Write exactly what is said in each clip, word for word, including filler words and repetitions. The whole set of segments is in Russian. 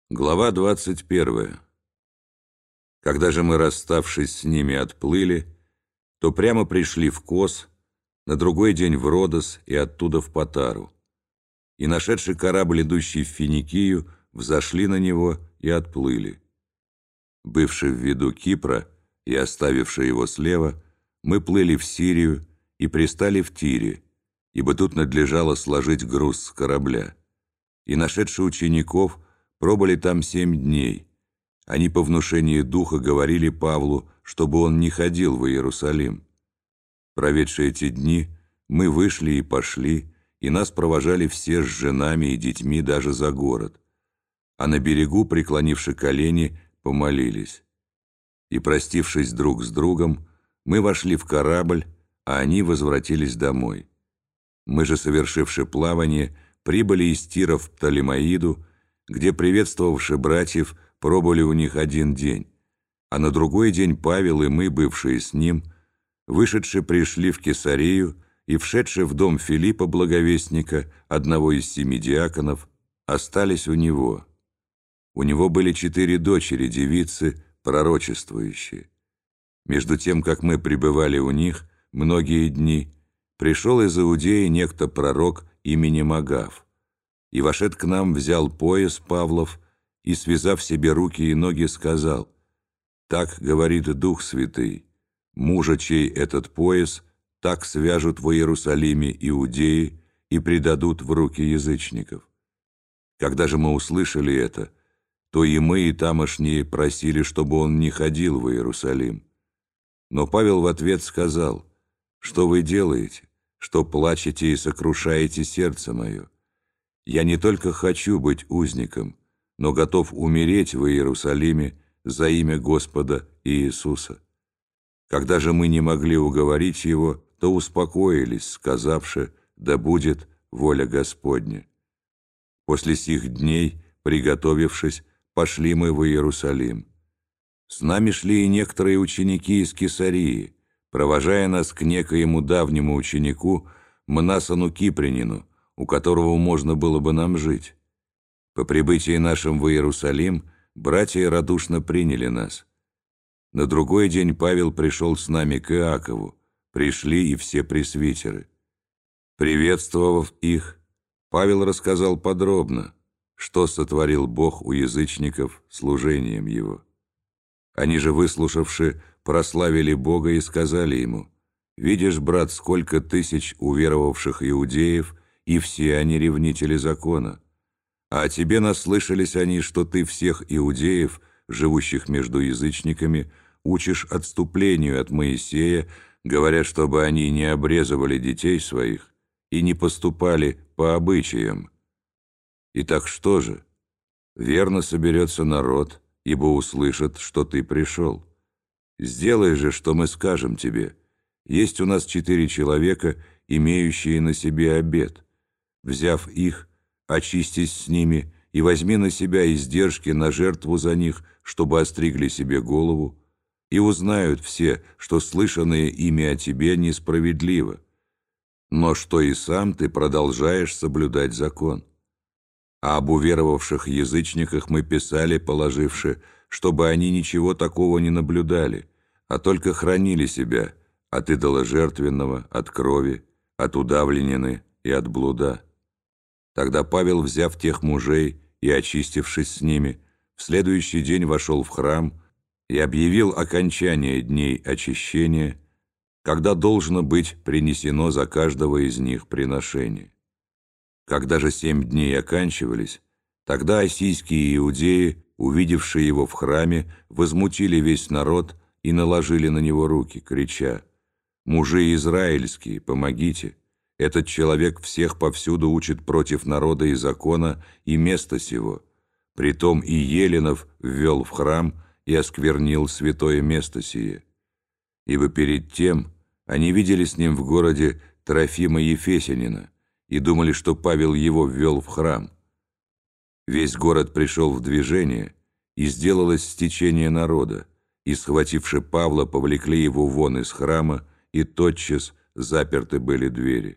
Глава двадцать первая. Когда же мы, расставшись с ними, отплыли, то прямо пришли в Кос, на другой день в Родос и оттуда в Патару. И нашедший корабль, идущий в Финикию, взошли на него и отплыли. Бывший в виду Кипра и оставивший его слева, мы плыли в Сирию и пристали в Тире, ибо тут надлежало сложить груз с корабля. И нашедшие учеников пробыли там семь дней. Они по внушению духа говорили Павлу, чтобы он не ходил в Иерусалим. Проведшие эти дни, мы вышли и пошли, и нас провожали все с женами и детьми даже за город. А на берегу, преклонивши колени, помолились. И, простившись друг с другом, мы вошли в корабль, а они возвратились домой. Мы же, совершивши плавание, прибыли из Тира в Птолемаиду, где, приветствовавши братьев, пробыли у них один день, а на другой день Павел и мы, бывшие с ним, вышедши, пришли в Кесарию и, вшедши в дом Филиппа Благовестника, одного из семи диаконов, остались у него. У него были четыре дочери, девицы, пророчествующие. Между тем, как мы пребывали у них многие дни, пришел из Иудеи некто пророк именем Агав, и, вошед к нам, взял пояс Павлов и, связав себе руки и ноги, сказал: «Так говорит Дух Святый, мужа, чей этот пояс, так свяжут в Иерусалиме иудеи и предадут в руки язычников». Когда же мы услышали это, то и мы, и тамошние просили, чтобы он не ходил в Иерусалим. Но Павел в ответ сказал: «Что вы делаете, что плачете и сокрушаете сердце мое? Я не только хочу быть узником, но готов умереть в Иерусалиме за имя Господа Иисуса». Когда же мы не могли уговорить его, то успокоились, сказавши: «Да будет воля Господня». После сих дней, приготовившись, пошли мы в Иерусалим. С нами шли и некоторые ученики из Кесарии, провожая нас к некоему давнему ученику Мнасону Кипрянину, у которого можно было бы нам жить. По прибытии нашим в Иерусалим братья радушно приняли нас. На другой день Павел пришел с нами к Иакову, пришли и все пресвитеры. Приветствовав их, Павел рассказал подробно, что сотворил Бог у язычников служением его. Они же, выслушавши, прославили Бога и сказали ему: «Видишь, брат, сколько тысяч уверовавших иудеев, и все они ревнители закона. А о тебе наслышались они, что ты всех иудеев, живущих между язычниками, учишь отступлению от Моисея, говоря, чтобы они не обрезывали детей своих и не поступали по обычаям. Итак, что же? Верно соберется народ, ибо услышат, что ты пришел. Сделай же, что мы скажем тебе. Есть у нас четыре человека, имеющие на себе обет. Взяв их, очистись с ними и возьми на себя издержки на жертву за них, чтобы остригли себе голову, и узнают все, что слышанное ими о тебе несправедливо, но что и сам ты продолжаешь соблюдать закон. А об уверовавших язычниках мы писали, положивши, чтобы они ничего такого не наблюдали, а только хранили себя от идоложертвенного, от крови, от удавленины и от блуда». Тогда Павел, взяв тех мужей и очистившись с ними, в следующий день вошел в храм и объявил окончание дней очищения, когда должно быть принесено за каждого из них приношение. Когда же семь дней оканчивались, тогда ассийские иудеи, увидевшие его в храме, возмутили весь народ и наложили на него руки, крича: «Мужи израильские, помогите! Этот человек всех повсюду учит против народа и закона и места сего. Притом и еленов ввел в храм и осквернил святое место сие. Ибо перед тем они видели с ним в городе Трофима Ефесянина и думали, что Павел его ввел в храм. Весь город пришел в движение, и сделалось стечение народа, и, схвативши Павла, повлекли его вон из храма, и тотчас заперты были двери.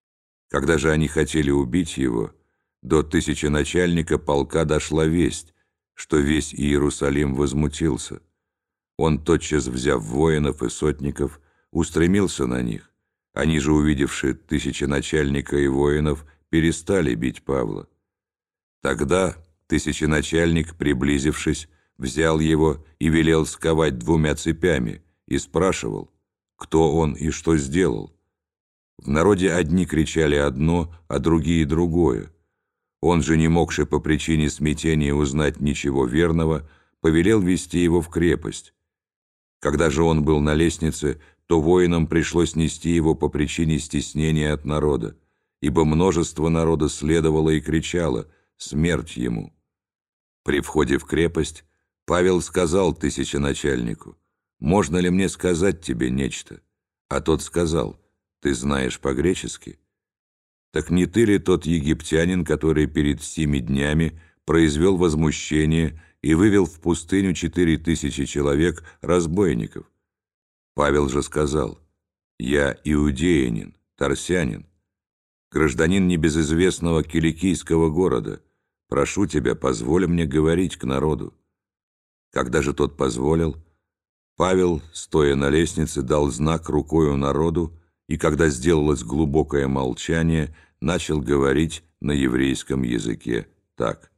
Когда же они хотели убить его, до тысяченачальника полка дошла весть, что весь Иерусалим возмутился. Он, тотчас взяв воинов и сотников, устремился на них. Они же, увидевши тысяченачальника и воинов, перестали бить Павла. Тогда тысяченачальник, приблизившись, взял его и велел сковать двумя цепями, и спрашивал, кто он и что сделал. В народе одни кричали одно, а другие другое. Он же, не могши по причине смятения узнать ничего верного, повелел вести его в крепость. Когда же он был на лестнице, то воинам пришлось нести его по причине стеснения от народа, ибо множество народа следовало и кричало «Смерть ему!». При входе в крепость Павел сказал тысяченачальнику: «Можно ли мне сказать тебе нечто?» А тот сказал: «Ты знаешь по-гречески? Так не ты ли тот египтянин, который перед семи днями произвел возмущение и вывел в пустыню четыре тысячи человек, разбойников?» Павел же сказал: «Я иудеянин, тарсянин, гражданин небезызвестного киликийского города. Прошу тебя, позволь мне говорить к народу». Когда же тот позволил, Павел, стоя на лестнице, дал знак рукою народу, и когда сделалось глубокое молчание, начал говорить на еврейском языке так: